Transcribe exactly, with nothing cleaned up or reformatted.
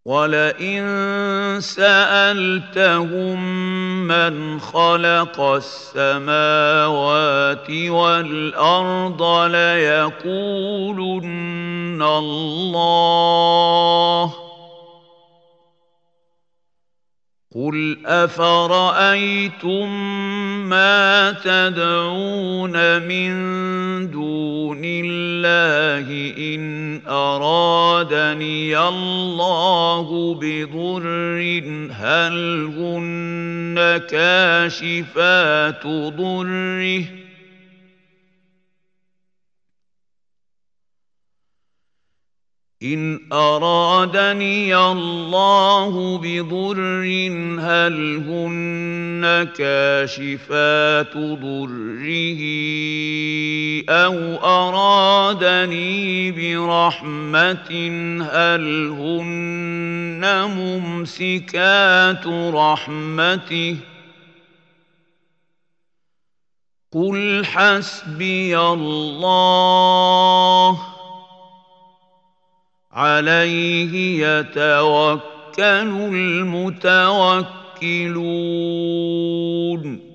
وَلَئِن سَأَلْتَهُم مَّنْ خَلَقَ السَّمَاوَاتِ وَالْأَرْضَ لَيَقُولُنَّ اللَّهُ ۚ قُلْ أَفَرَأَيْتُم مَّا تَدْعُونَ مِن دُونِ اللَّهِ إِنْ أَرَادَنِيَ اللَّهُ بِضُرٍّ هَلْ هُنَّ كَاشِفَاتُ ضُرِّهِ إِنْ أَرَادَنِيَ اللَّهُ بِضُرٍّ هَلْ هُنَّ كَاشِفَاتُ ضُرِّهِ أَوْ أَرَادَنِي بِرَحْمَةٍ هَلْ هُنَّ مُمْسِكَاتُ رَحْمَتِهِ قُلْ حَسْبِيَ اللَّهُ عَلَيْهِ يَتَوَكَّلُ الْمُتَوَكِّلُونَ